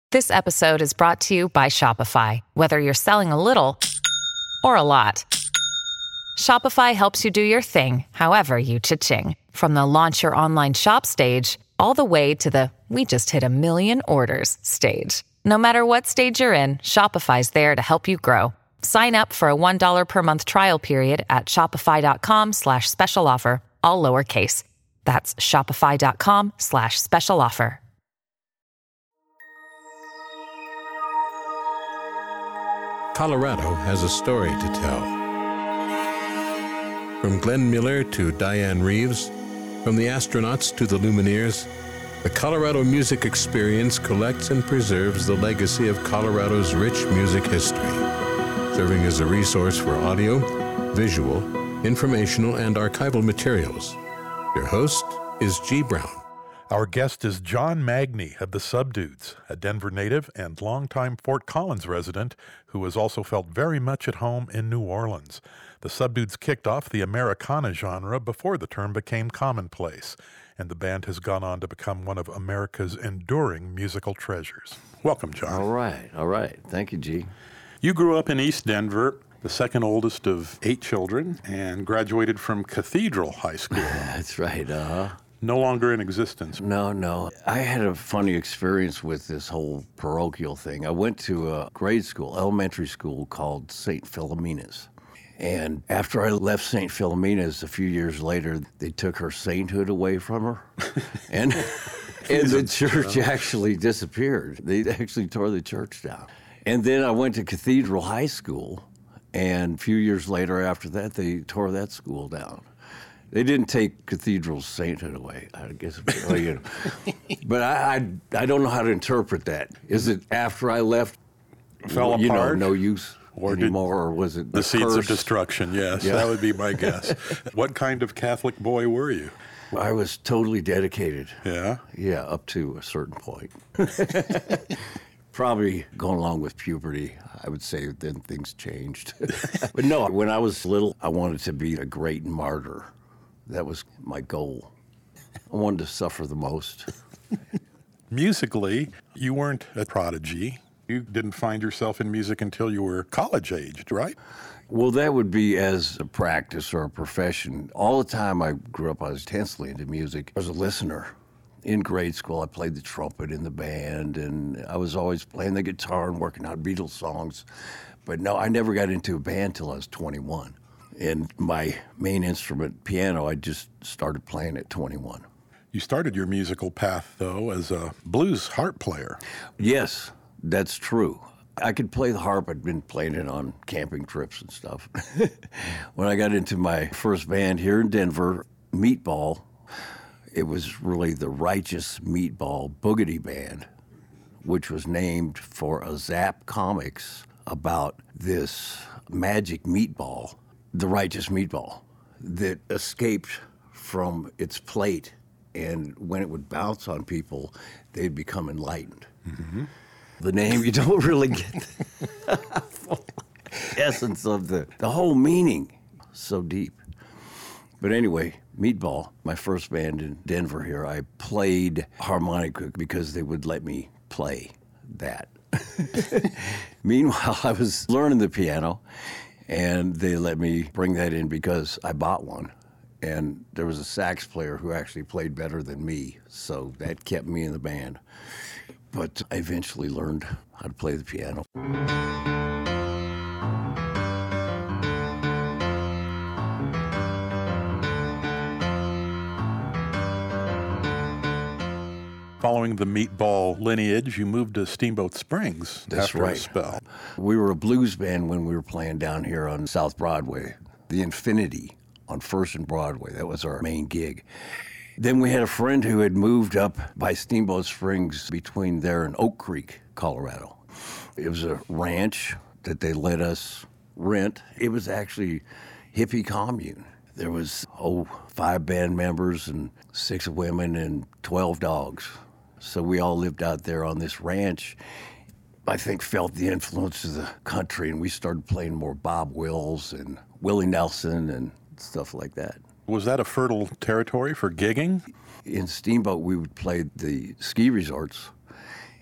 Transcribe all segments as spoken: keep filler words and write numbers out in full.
This episode is brought to you by Shopify. Whether you're selling a little or a lot, Shopify helps you do your thing, however you cha-ching. From the launch your online shop stage, all the way to the we just hit a million orders stage. No matter what stage you're in, Shopify's there to help you grow. Sign up for a one dollar per month trial period at shopify.com slash special offer, all lowercase. That's shopify.com slash special offer. Colorado has a story to tell. From Glenn Miller to Diane Reeves, from the astronauts to the Lumineers, the Colorado Music Experience collects and preserves the legacy of Colorado's rich music history, serving as a resource for audio, visual, informational, and archival materials. Your host is G. Brown. Our guest is John Magny of the Subdudes, a Denver native and longtime Fort Collins resident who has also felt very much at home in New Orleans. The Subdudes kicked off the Americana genre before the term became commonplace, and the band has gone on to become one of America's enduring musical treasures. Welcome, John. All right, all right. Thank you, G. You grew up in East Denver, the second oldest of eight children, and graduated from Cathedral High School. That's right, uh-huh. No longer in existence. No, no. I had a funny experience with this whole parochial thing. I went to a grade school, elementary school called Saint Philomena's. And after I left Saint Philomena's a few years later, they took her sainthood away from her. and and the church actually disappeared. They actually tore the church down. And then I went to Cathedral High School, and a few years later after that, they tore that school down. They didn't take Cathedral's sainthood away, I guess. Well, you know. But I, I I don't know how to interpret that. Is it after I left, fell you apart? know, no use or anymore, or was it the seeds curse? of destruction? Yes, Yeah. that would be my guess. What kind of Catholic boy were you? I was totally dedicated. Yeah? Yeah, up to a certain point. Probably going along with puberty, I would say then things changed. But no, when I was little, I wanted to be a great martyr. That was my goal. I wanted to suffer the most. Musically, you weren't a prodigy. You didn't find yourself in music until you were college-aged, right? Well, that would be as a practice or a profession. All the time I grew up, I was intensely into music. I was a listener. In grade school, I played the trumpet in the band, and I was always playing the guitar and working on Beatles songs. But no, I never got into a band till I was twenty-one. And my main instrument, piano, I just started playing at twenty-one. You started your musical path, though, as a blues harp player. Yes, that's true. I could play the harp. I'd been playing it on camping trips and stuff. When I got into my first band here in Denver, Meatball, it was really the Righteous Meatball Boogity Band, which was named for a Zap Comics about this magic meatball, the Righteous Meatball, that escaped from its plate, and when it would bounce on people, they'd become enlightened. Mm-hmm. The name, you don't really get the essence of the, the whole meaning. So deep. But anyway, Meatball, my first band in Denver here, I played harmonica because they would let me play that. Meanwhile, I was learning the piano, and they let me bring that in because I bought one. And there was a sax player who actually played better than me, so that kept me in the band. But I eventually learned how to play the piano. Following the Meatball lineage, you moved to Steamboat Springs That's after right. a spell. We were a blues band when we were playing down here on South Broadway, the Infinity on First and Broadway. That was our main gig. Then we had a friend who had moved up by Steamboat Springs between there and Oak Creek, Colorado. It was a ranch that they let us rent. It was actually hippie commune. There was, oh, five band members and six women and twelve dogs. So we all lived out there on this ranch. I think felt the influence of the country, and we started playing more Bob Wills and Willie Nelson and stuff like that. Was that a fertile territory for gigging? In Steamboat, we would play the ski resorts,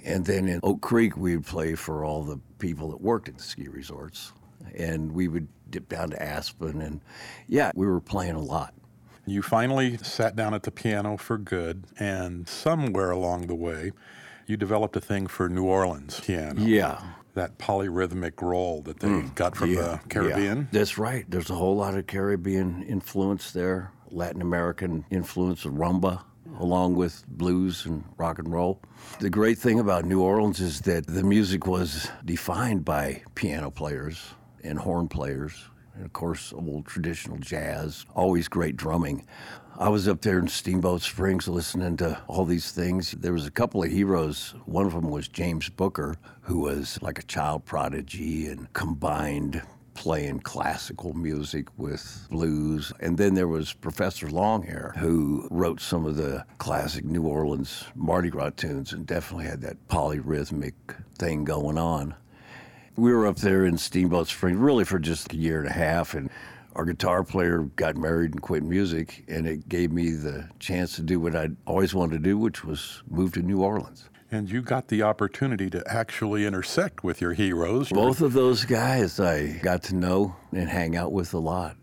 And then in Oak Creek, we would play for all the people that worked at the ski resorts. And we would dip down to Aspen. And yeah, we were playing a lot. You finally sat down at the piano for good, and somewhere along the way, you developed a thing for New Orleans piano. Yeah. That polyrhythmic roll that they mm, got from yeah, the Caribbean. Yeah. That's right. There's a whole lot of Caribbean influence there, Latin American influence of rumba, along with blues and rock and roll. The great thing about New Orleans is that the music was defined by piano players and horn players, and of course, old traditional jazz, always great drumming. I was up there in Steamboat Springs listening to all these things. There was a couple of heroes. One of them was James Booker, who was like a child prodigy and combined playing classical music with blues. And then there was Professor Longhair, who wrote some of the classic New Orleans Mardi Gras tunes and definitely had that polyrhythmic thing going on. We were up there in Steamboat Springs really for just a year and a half, and our guitar player got married and quit music, and it gave me the chance to do what I'd always wanted to do, which was move to New Orleans. And you got the opportunity to actually intersect with your heroes. Both of those guys I got to know and hang out with a lot.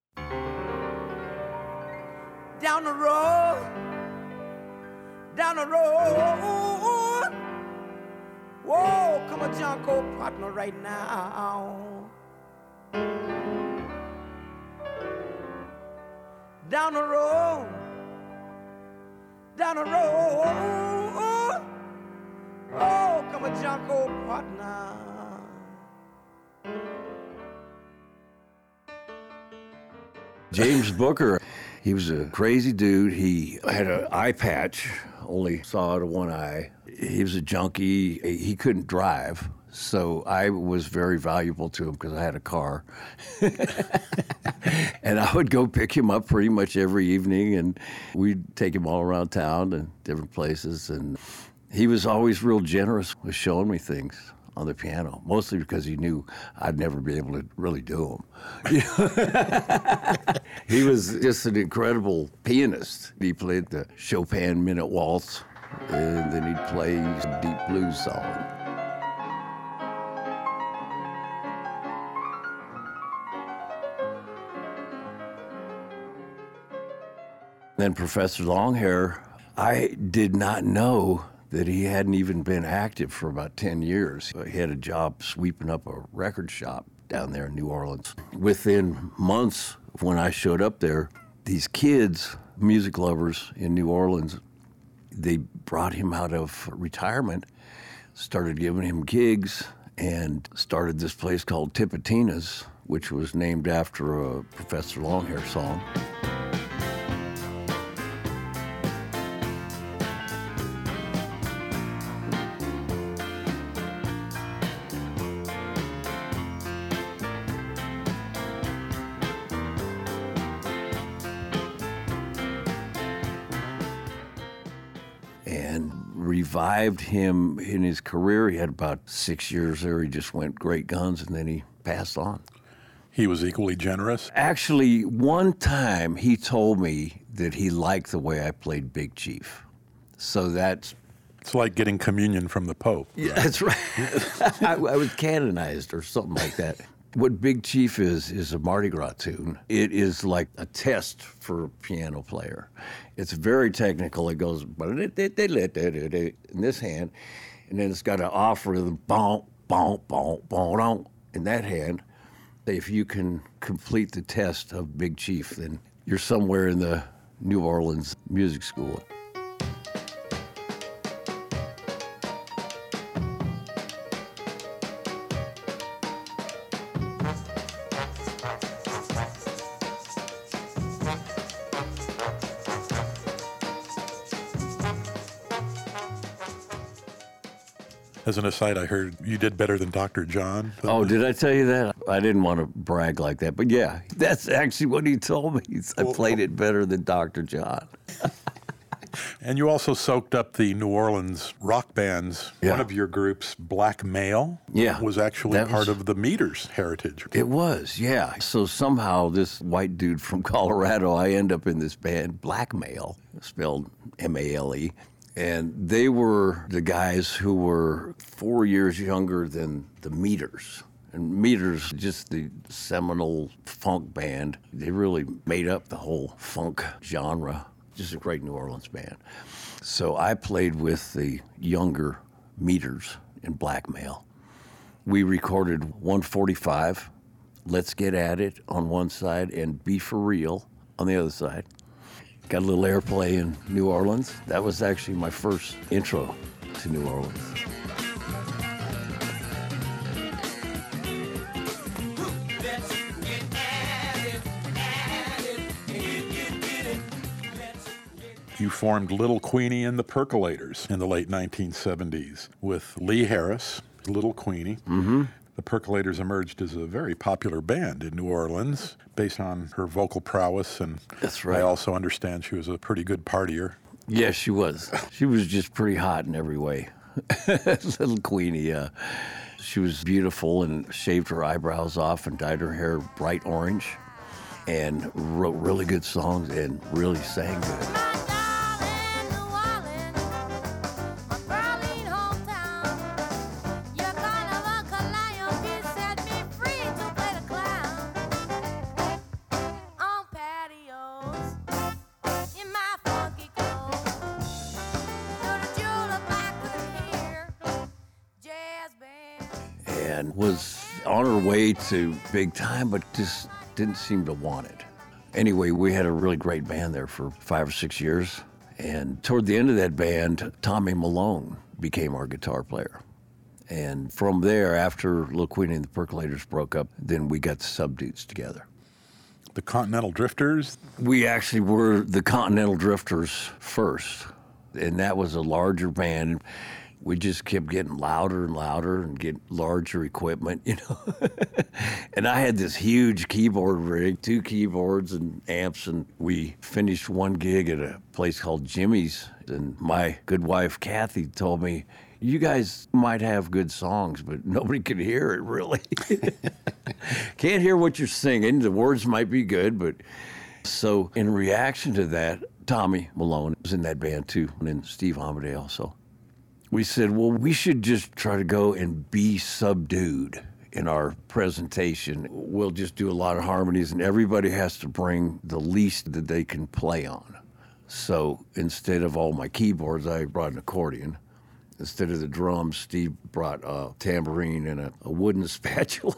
Down the road, down the road, whoa, come a Junko partner right now. Down the road, down the road, oh, come a Junko partner. James Booker, he was a crazy dude. He had an eye patch, only saw out of one eye. He was a junkie. He couldn't drive, so I was very valuable to him because I had a car. And I would go pick him up pretty much every evening, and we'd take him all around town and different places. And he was always real generous with showing me things on the piano, mostly because he knew I'd never be able to really do them. He was just an incredible pianist. He played the Chopin Minute Waltz, and then he'd play some deep blues song. Then Professor Longhair, I did not know that he hadn't even been active for about ten years. He had a job sweeping up a record shop down there in New Orleans. Within months of when I showed up there, these kids, music lovers in New Orleans, they brought him out of retirement, started giving him gigs, and started this place called Tipitina's, which was named after a Professor Longhair song. And revived him in his career. He had about six years there. He just went great guns, and then he passed on. He was equally generous? Actually, one time he told me that he liked the way I played Big Chief. So that's... It's like getting communion from the Pope. Yeah, right? That's right. I, I was canonized or something like that. What Big Chief is, is a Mardi Gras tune. It is like a test for a piano player. It's very technical. It goes in this hand, and then it's got an off rhythm, bonk, bonk, bonk, bonk, in that hand. If you can complete the test of Big Chief, then you're somewhere in the New Orleans music school. As an aside, I heard you did better than Doctor John. Oh, did I tell you that? I didn't want to brag like that, but yeah, that's actually what he told me. I played it better than Doctor John. And you also soaked up the New Orleans rock bands. Yeah. One of your groups, Black Male, yeah, was actually that part was, of the Meters heritage. It was, yeah. So somehow this white dude from Colorado, I end up in this band, Black Male, spelled M A L E. And they were the guys who were four years younger than the Meters. And Meters, just the seminal funk band. They really made up the whole funk genre. Just a great New Orleans band. So I played with the younger Meters in Blackmail. We recorded one forty-five, Let's Get At It on one side, and Be For Real on the other side. Got a little airplay in New Orleans. That was actually my first intro to New Orleans. You formed Little Queenie and the Percolators in the late nineteen seventies with Lee Harris, Little Queenie. Mm-hmm. The Percolators emerged as a very popular band in New Orleans based on her vocal prowess, and That's right. I also understand she was a pretty good partier. Yes, she was. She was just pretty hot in every way. Little Queenie. Uh, she was beautiful and shaved her eyebrows off and dyed her hair bright orange and wrote really good songs and really sang good. And was on her way to big time, but just didn't seem to want it. Anyway, we had a really great band there for five or six years. And toward the end of that band, Tommy Malone became our guitar player. And from there, after Little Queenie and the Percolators broke up, then we got the Subdudes together. The Continental Drifters? We actually were the Continental Drifters first. And that was a larger band. We just kept getting louder and louder and get larger equipment, you know. And I had this huge keyboard rig, two keyboards and amps, and we finished one gig at a place called Jimmy's. And my good wife, Kathy, told me, you guys might have good songs, but nobody could hear it, really. Can't hear what you're singing. The words might be good, but... So in reaction to that, Tommy Malone was in that band, too, and then Steve Amadei also. We said, well, we should just try to go and be subdued in our presentation. We'll just do a lot of harmonies, and everybody has to bring the least that they can play on. So instead of all my keyboards, I brought an accordion. Instead of the drums, Steve brought a tambourine and a, a wooden spatula.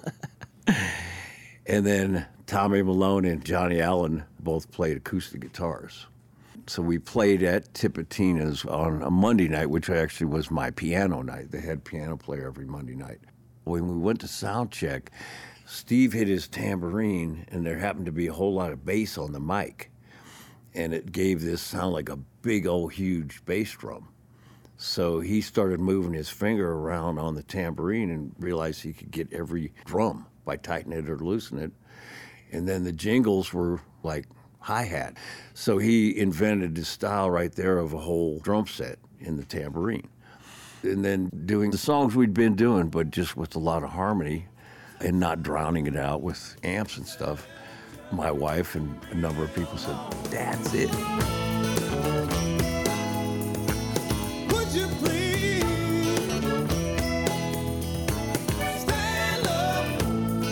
And then Tommy Malone and Johnny Allen both played acoustic guitars. So we played at Tipitina's on a Monday night, which actually was my piano night. They had piano player every Monday night. When we went to sound check, Steve hit his tambourine, and there happened to be a whole lot of bass on the mic. And it gave this sound like a big old huge bass drum. So he started moving his finger around on the tambourine and realized he could get every drum by tightening it or loosening it. And then the jingles were like hi-hat. So he invented this style right there of a whole drum set in the tambourine. And then doing the songs we'd been doing, but just with a lot of harmony and not drowning it out with amps and stuff. My wife and a number of people said, that's it. Would you please stand up,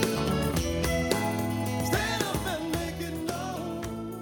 stand up and make it known.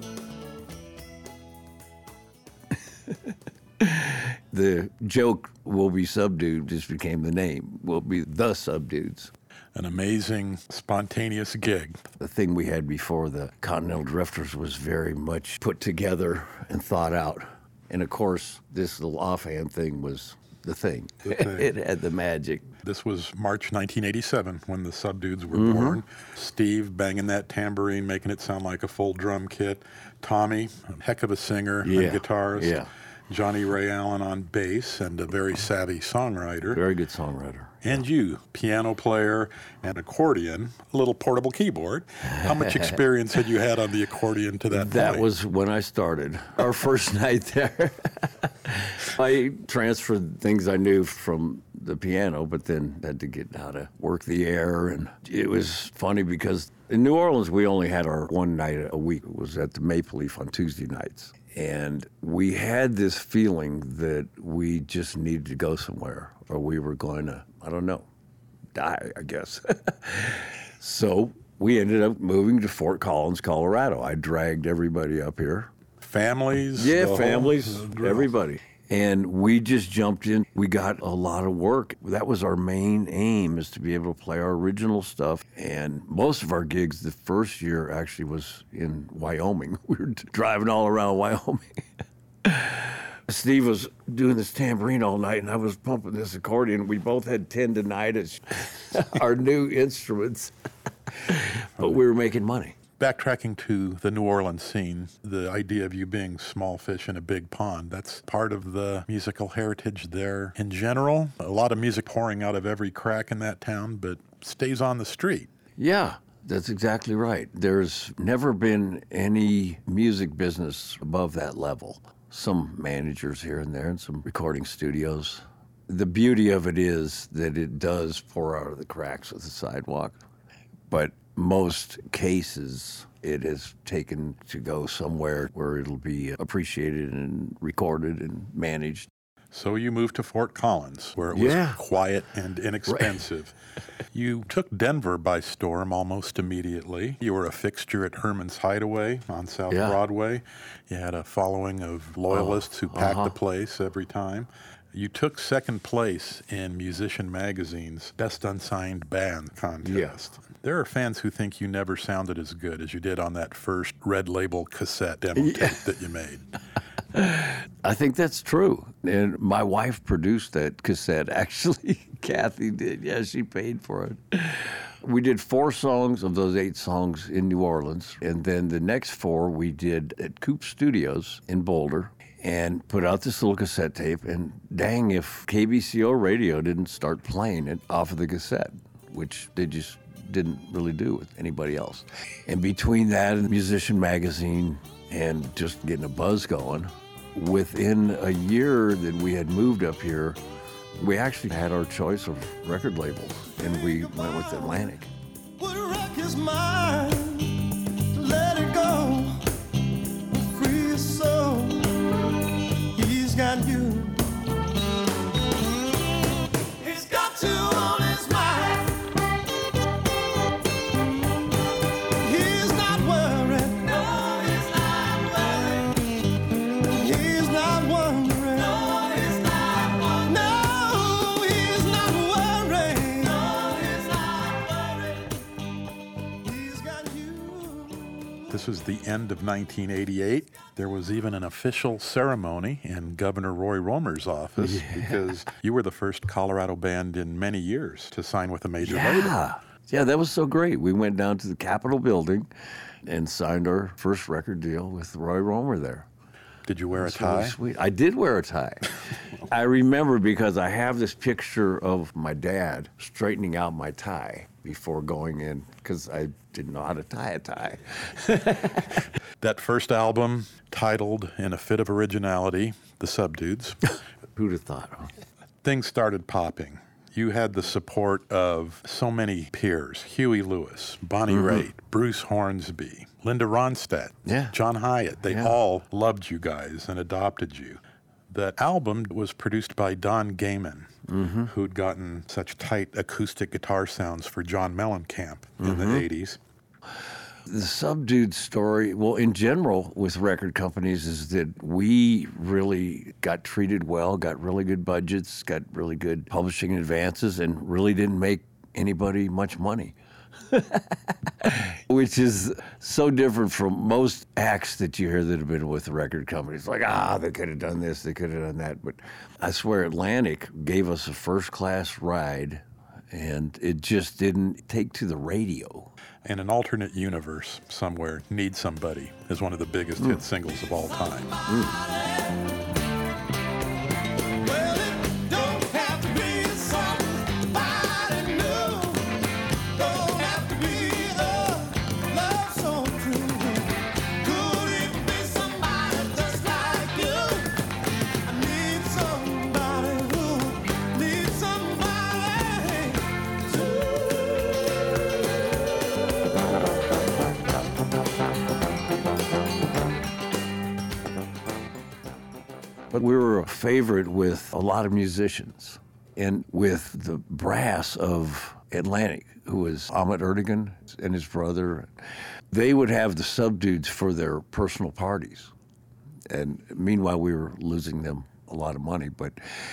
The joke, we'll be subdued, just became the name. We'll be the Subdudes. An amazing, spontaneous gig. The thing we had before the Continental Drifters was very much put together and thought out. And of course, this little offhand thing was the thing. The thing. It had the magic. This was March nineteen eighty-seven when the Subdudes were Mm-hmm. born. Steve banging that tambourine, making it sound like a full drum kit. Tommy, a heck of a singer Yeah, and guitarist. yeah. Johnny Ray Allen on bass and a very savvy songwriter. Very good songwriter. And you, piano player and accordion, a little portable keyboard. How much experience had you had on the accordion to that, That point? was when I started. Our first night there. I transferred things I knew from the piano, but then had to get how to work the air. And it was funny because in New Orleans, we only had our one night a week. It was at the Maple Leaf on Tuesday nights. And we had this feeling that we just needed to go somewhere, or we were going to, I don't know, die, I guess. So we ended up moving to Fort Collins, Colorado. I dragged everybody up here. Families? Yeah, the whole- families, the drill. everybody. And we just jumped in. We got a lot of work. That was our main aim, is to be able to play our original stuff. And most of our gigs the first year actually was in Wyoming. We were driving all around Wyoming. Steve was doing this tambourine all night, and I was pumping this accordion. We both had tendinitis, our new instruments, but we were making money. Backtracking to the New Orleans scene, the idea of you being small fish in a big pond, that's part of the musical heritage there in general. A lot of music pouring out of every crack in that town, but stays on the street. Yeah, that's exactly right. There's never been any music business above that level. Some managers here and there and some recording studios. The beauty of it is that it does pour out of the cracks of the sidewalk, but most cases it is taken to go somewhere where it'll be appreciated and recorded and managed. So you moved to Fort Collins, where it was Yeah. quiet and inexpensive. You took Denver by storm almost immediately. You were a fixture at Herman's Hideaway on South Yeah. Broadway. You had a following of loyalists who packed uh-huh. the place every time. You took second place in Musician Magazine's Best Unsigned Band contest. There are fans who think you never sounded as good as you did on that first Red Label cassette demo tape that you made. I think that's true. And my wife produced that cassette, actually. Kathy did. Yeah, she paid for it. We did four songs of those eight songs in New Orleans. And then the next four we did at Coop Studios in Boulder and put out this little cassette tape. And dang, if K B C O radio didn't start playing it off of the cassette, which they just didn't really do with anybody else. And between that and Musician Magazine and just getting a buzz going, within a year that we had moved up here, we actually had our choice of record labels, and we went with Atlantic. Would wreck his mind to let it go, free his soul. He's got you. He's got you on his mind. He's not worried. No, he's not worried. He's not wondering. No, he's not wondering. No, he's not worried. No, he's not worried. He's got you. This was the end of nineteen eighty-eight. There was even an official ceremony in Governor Roy Romer's office because you were the first Colorado band in many years to sign with a major label. Yeah. Yeah, that was so great. We went down to the Capitol building and signed our first record deal with Roy Romer there. Did you wear a It's really tie? sweet. I did wear a tie. I remember because I have this picture of my dad straightening out my tie before going in because I didn't know how to tie a tie. That first album, titled in a fit of originality, The Subdudes, Who'd have thought? Huh? things started popping. You had the support of so many peers, Huey Lewis, Bonnie Raitt, Bruce Hornsby, Linda Ronstadt, Yeah. John Hyatt. They Yeah. all loved you guys and adopted you. That album was produced by Don Gaiman, who'd gotten such tight acoustic guitar sounds for John Mellencamp in the eighties. The Subdued story, well, in general with record companies, is that we really got treated well, got really good budgets, got really good publishing advances, and really didn't make anybody much money. Which is so different from most acts that you hear that have been with record companies. Like, ah, they could have done this, they could have done that. But I swear Atlantic gave us a first-class ride, and it just didn't take to the radio. And An Alternate Universe Somewhere, Need Somebody, is one of the biggest hit singles of all time. Well, it don't have to be somebody new. Don't have to be a love so true. Could it be somebody just like you? I need somebody who needs somebody too. We were a favorite with a lot of musicians and with the brass of Atlantic, who was Ahmet Ertegun and his brother. They would have the Subdudes for their personal parties. And meanwhile, we were losing them a lot of money. But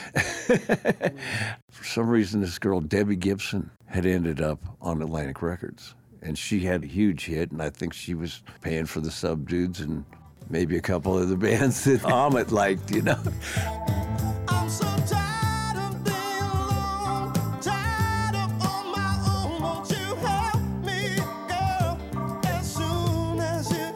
for some reason, this girl, Debbie Gibson, had ended up on Atlantic Records. And she had a huge hit, and I think she was paying for the Subdudes and maybe a couple of the bands that Ahmet liked, you know. I'm so tired of being alone, tired of on my own. Won't you help me, girl, as soon as you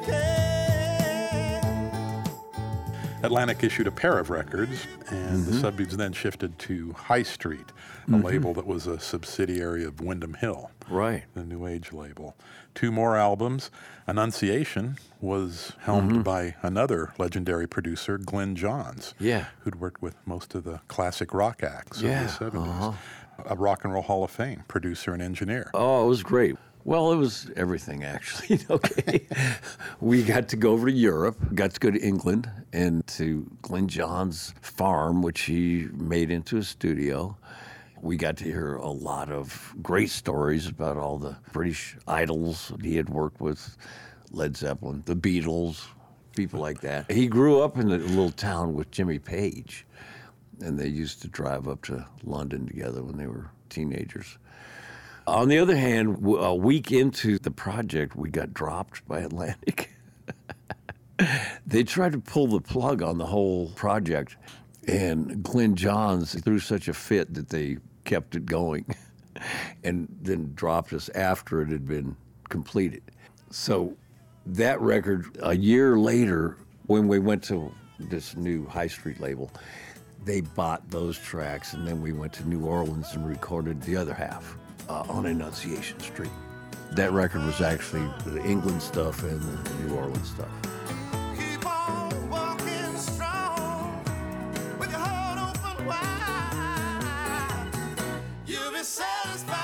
can? Atlantic issued a pair of records, and Mm-hmm. the Subdudes then shifted to High Street, a Mm-hmm. label that was a subsidiary of Wyndham Hill, Right. the New Age label. Two more albums. Annunciation was helmed by another legendary producer, Glenn Johns, Yeah. who'd worked with most of the classic rock acts Yeah, of the seventies. uh-huh. A Rock and Roll Hall of Fame producer and engineer. Oh, it was great. Well, it was everything, actually. Okay. We got to go over to Europe, got to go to England and to Glenn Johns' farm, which he made into a studio. We got to hear a lot of great stories about all the British idols he had worked with, Led Zeppelin, the Beatles, people like that. He grew up in a little town with Jimmy Page, and they used to drive up to London together when they were teenagers. On the other hand, w- a week into the project, we got dropped by Atlantic. They tried to pull the plug on the whole project, and Glenn Johns threw such a fit that they kept it going and then dropped us after it had been completed. So that record, a year later, when we went to this new High Street label, they bought those tracks, and then we went to New Orleans and recorded the other half uh, on Annunciation Street. That record was actually the England stuff and the New Orleans stuff. Keep on walking strong with your heart open wide. You'll be satisfied.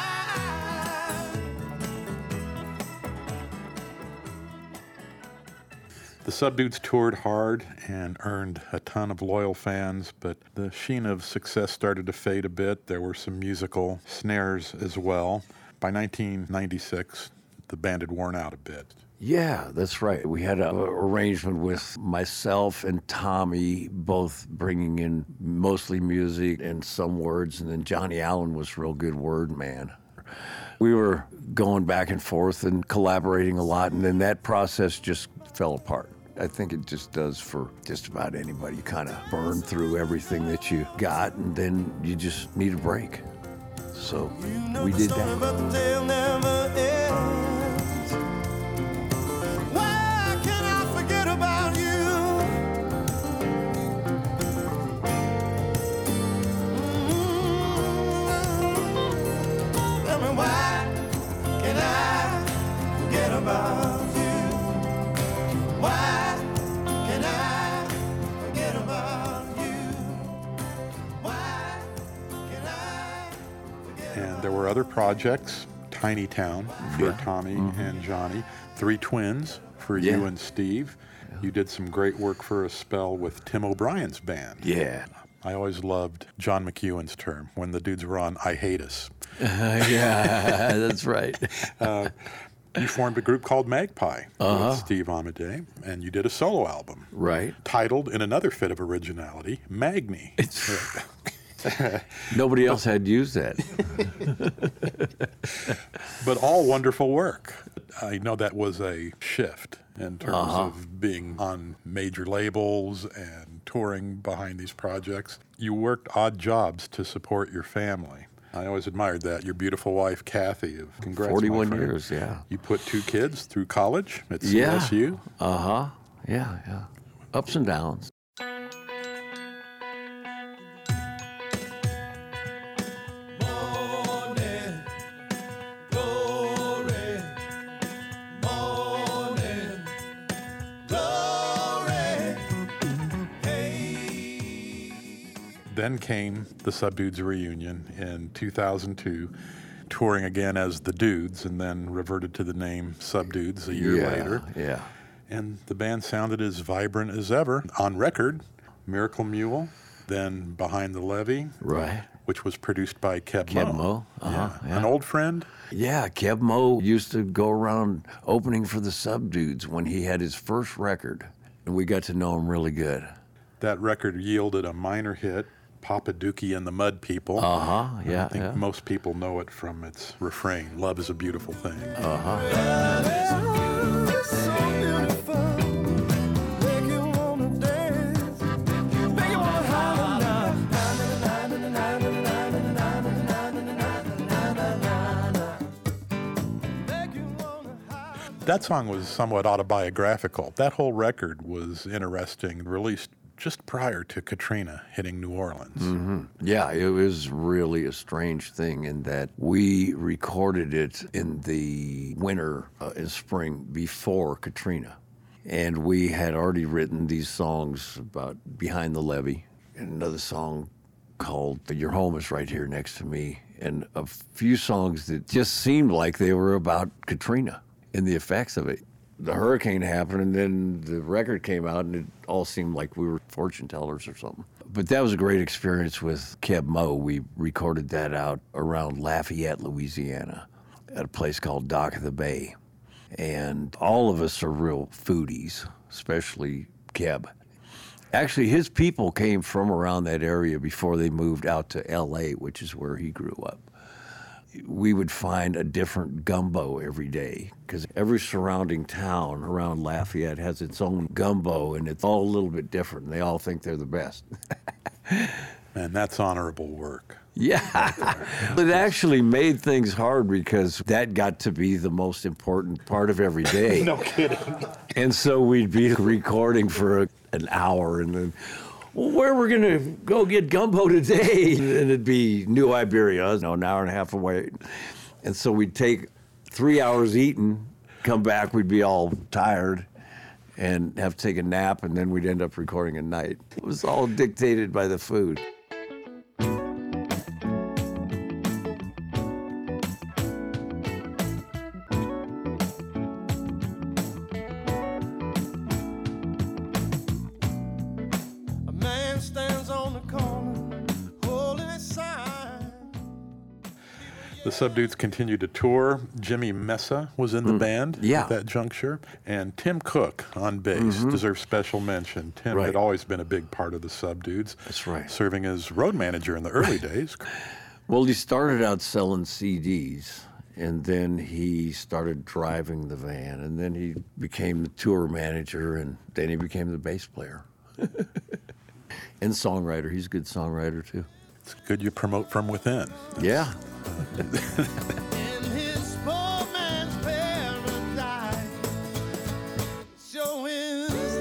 The Subdudes toured hard and earned a ton of loyal fans, but the sheen of success started to fade a bit. There were some musical snares as well. By nineteen ninety-six, the band had worn out a bit. Yeah, that's right. We had an arrangement with myself and Tommy, both bringing in mostly music and some words, and then Johnny Allen was a real good word man. We were going back and forth and collaborating a lot, and then that process just fell apart. I think it just does for just about anybody. You kind of burn through everything that you got, and then you just need a break. So we did that. But the tale never ends. Why can I forget about you? Mm-hmm. Tell me, why can I forget about you? Why can I forget about you? Why can I forget And there were other projects, Tiny Town for Yeah. Tommy and Johnny, Three Twins for you Yeah. and Steve. You did some great work for a spell with Tim O'Brien's band. Yeah. I always loved John McEwen's term when the dudes were on I Hate Us. Yeah, that's right. Uh, you formed a group called Magpie Uh-huh. with Steve Amadei, and you did a solo album Right. titled, in another fit of originality, Magni. Nobody else had used that. But all wonderful work. I know that was a shift in terms Uh-huh. of being on major labels and touring behind these projects. You worked odd jobs to support your family. I always admired that. Your beautiful wife, Kathy, of congrats, my forty-one friend. years, yeah. You put two kids through college at C Yeah. S U. Uh-huh. Yeah, yeah. Ups and downs. morning glory, morning glory. Hey. Then came the Subdudes reunion in two thousand two, touring again as the Dudes, and then reverted to the name Subdudes a year yeah, later. Yeah. And the band sounded as vibrant as ever. On record, Miracle Mule, then Behind the Levee, Right. which was produced by Keb, Keb Mo. Mo, uh-huh, yeah. An old friend. Yeah, Keb Mo used to go around opening for the Subdudes when he had his first record, and we got to know him really good. That record yielded a minor hit, Papa Dookie and the Mud People. Uh-huh, yeah, I think yeah. most people know it from its refrain, Love is a Beautiful Thing. That song was somewhat autobiographical. That whole record was interesting, released just prior to Katrina hitting New Orleans. Mm-hmm. Yeah, it was really a strange thing in that we recorded it in the winter uh, and spring before Katrina. And we had already written these songs about Behind the Levee, and another song called Your Home Is Right Here Next to Me, and a few songs that just seemed like they were about Katrina and the effects of it. The hurricane happened, and then the record came out, and it all seemed like we were fortune tellers or something. But that was a great experience with Keb Mo. We recorded that out around Lafayette, Louisiana, at a place called Dock of the Bay. And all of us are real foodies, especially Keb. Actually, his people came from around that area before they moved out to L A, which is where he grew up. We would find a different gumbo every day because every surrounding town around Lafayette has its own gumbo, and it's all a little bit different. They all think they're the best. And that's honorable work. Yeah. It actually made things hard because that got to be the most important part of every day. No kidding. And so we'd be recording for a, an hour, and then, well, where we're going to go get gumbo today? And it'd be New Iberia, you know, an hour and a half away. And so we'd take three hours eating, come back, we'd be all tired, and have to take a nap, and then we'd end up recording at night. It was all dictated by the food. The Subdudes continued to tour. Jimmy Mesa was in the Mm. band Yeah. at that juncture. And Tim Cook on bass Mhm. deserves special mention. Tim Right. had always been a big part of the Subdudes. That's right. Serving as road manager in the early days. Well, he started out selling C Ds, and then he started driving the van, and then he became the tour manager, and then he became the bass player. And songwriter. He's a good songwriter, too. It's good you promote from within. Yeah. In his poor man's paradise, show is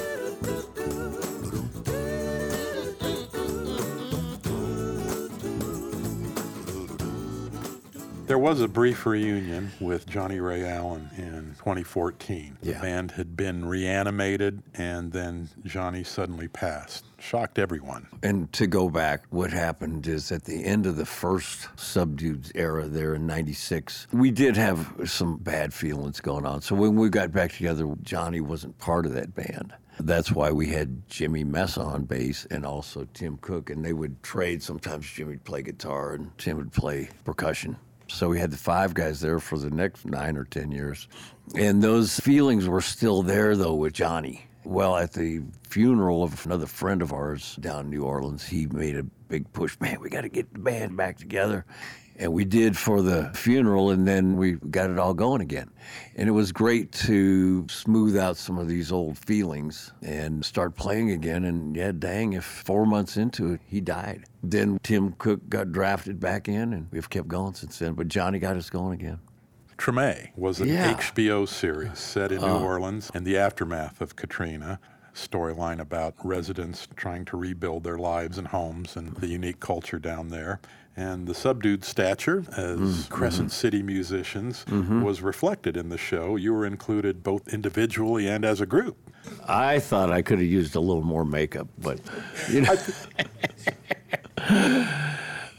There was a brief reunion with Johnny Ray Allen in twenty fourteen. The Yeah. band had been reanimated, and then Johnny suddenly passed. Shocked everyone. And to go back, what happened is at the end of the first Subdudes era there in ninety-six, we did have some bad feelings going on. So when we got back together, Johnny wasn't part of that band. That's why we had Jimmy Mesa on bass and also Tim Cook, and they would trade. Sometimes Jimmy would play guitar and Tim would play percussion. So we had the five guys there for the next nine or ten years. And those feelings were still there, though, with Johnny. Well, at the funeral of another friend of ours down in New Orleans, he made a big push. Man, we got to get the band back together. And we did for the funeral, and then we got it all going again. And it was great to smooth out some of these old feelings and start playing again. And yeah, dang, if four months into it, he died. Then Tim Cook got drafted back in, and we've kept going since then. But Johnny got us going again. Treme was an Yeah. H B O series set in New Uh. Orleans in the aftermath of Katrina. Storyline about residents trying to rebuild their lives and homes and the unique culture down there. And the Subdued stature as Mm, Crescent mhm. City musicians Mhm. was reflected in the show. You were included both individually and as a group. I thought I could have used a little more makeup, but you know.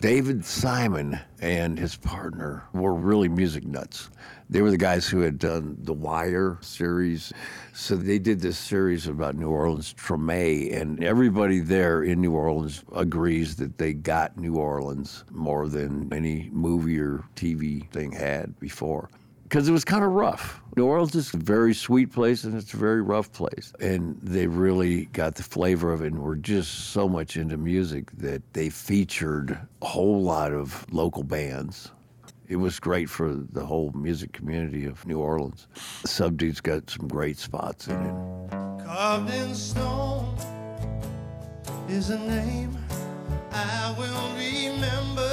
David Simon and his partner were really music nuts. They were the guys who had done the Wire series. So they did this series about New Orleans, Treme, and everybody there in New Orleans agrees that they got New Orleans more than any movie or T V thing had before. Because it was kind of rough. New Orleans is a very sweet place, and it's a very rough place. And they really got the flavor of it and were just so much into music that they featured a whole lot of local bands. It was great for the whole music community of New Orleans. Subdude's got some great spots in it. Carved in stone is a name I will remember.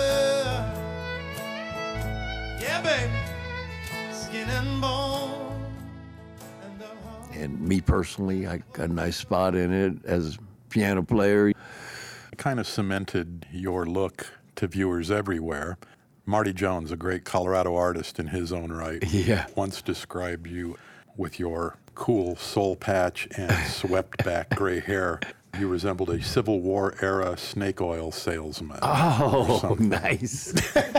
Yeah, baby. Skin and bone. And the heart. And me personally, I got a nice spot in it as a piano player. Kind of cemented your look to viewers everywhere. Marty Jones, a great Colorado artist in his own right, Yeah. once described you with your cool soul patch and swept back gray hair. You resembled a Civil War era snake oil salesman. Oh, nice.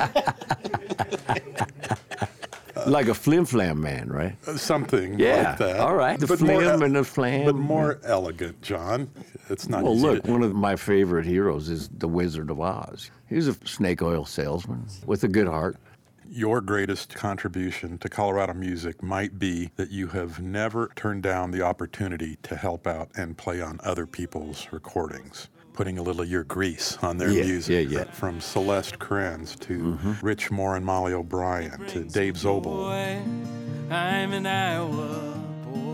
Like a flim flam man, right? Something Yeah, like that. all right. The But flim more, and the flam. But more elegant, John. It's not Well, easy look, to- one of my favorite heroes is the Wizard of Oz. He was a snake oil salesman with a good heart. Your greatest contribution to Colorado music might be that you have never turned down the opportunity to help out and play on other people's recordings, putting a little of your grease on their Yeah, music. yeah, yeah. From Celeste Krenz to Mm-hmm. Rich Moore and Molly O'Brien to Dave Zobel. Boy, I'm an Iowa boy.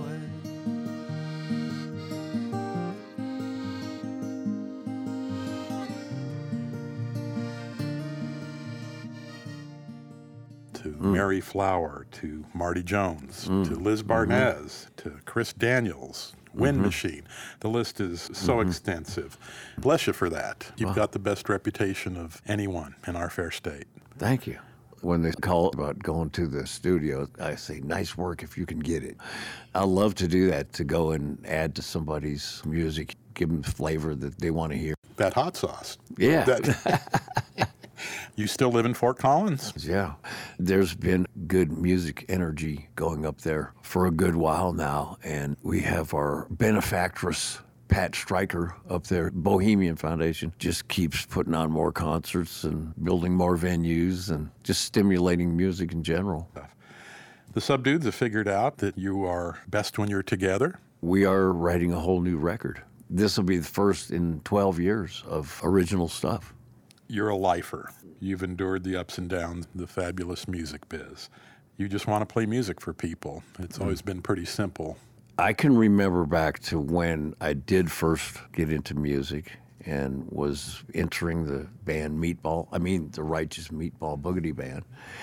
To Mm. Mary Flower, to Marty Jones, to Liz Barnez, to Chris Daniels, Wind Machine. The list is so extensive. Bless you for that. You've got the best reputation of anyone in our fair state. Thank you. When they call about going to the studio, I say, nice work if you can get it. I love to do that, to go and add to somebody's music, give them the flavor that they want to hear. That hot sauce. Yeah. That- You still live in Fort Collins? Yeah. There's been good music energy going up there for a good while now, and we have our benefactress, Pat Stryker, up there. Bohemian Foundation just keeps putting on more concerts and building more venues and just stimulating music in general. The Subdudes have figured out that you are best when you're together. We are writing a whole new record. This will be the first in twelve years of original stuff. You're a lifer. You've endured the ups and downs, the fabulous music biz. You just want to play music for people. It's always been pretty simple. I can remember back to when I did first get into music and was entering the band Meatball, I mean the Righteous Meatball Boogity Band.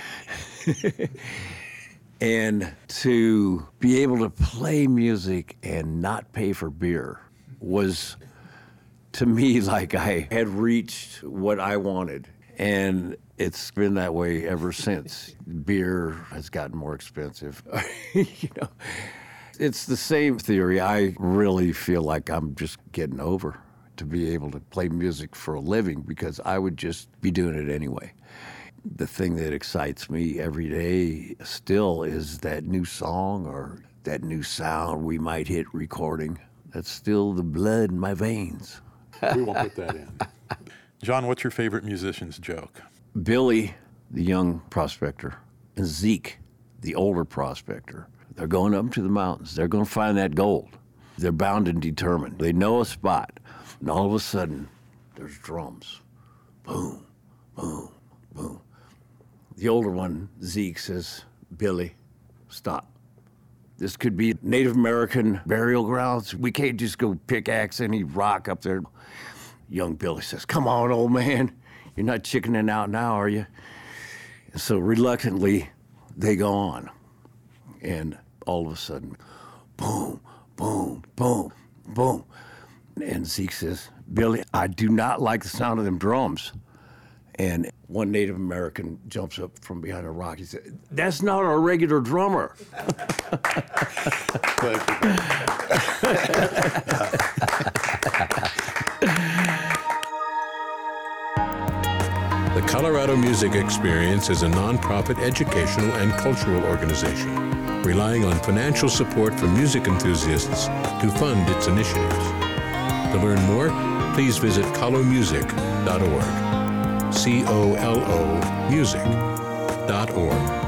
And to be able to play music and not pay for beer was, to me, like I had reached what I wanted. And it's been that way ever since. Beer has gotten more expensive. You know, it's the same theory. I really feel like I'm just getting over to be able to play music for a living, because I would just be doing it anyway. The thing that excites me every day still is that new song or that new sound we might hit recording. That's still the blood in my veins. We won't put that in. John, what's your favorite musician's joke? Billy, the young prospector, and Zeke, the older prospector, they're going up to the mountains. They're going to find that gold. They're bound and determined. They know a spot. And all of a sudden, there's drums. Boom, boom, boom. The older one, Zeke, says, Billy, stop. This could be Native American burial grounds. We can't just go pickaxe any rock up there. Young Billy says, come on, old man. You're not chickening out now, are you? And so reluctantly, they go on. And all of a sudden, boom, boom, boom, boom. And Zeke says, Billy, I do not like the sound of them drums. And one Native American jumps up from behind a rock. He said, that's not our regular drummer. Thank you. Colorado Music Experience is a nonprofit educational and cultural organization, relying on financial support from music enthusiasts to fund its initiatives. To learn more, please visit colo music dot org. C O L O music dot org.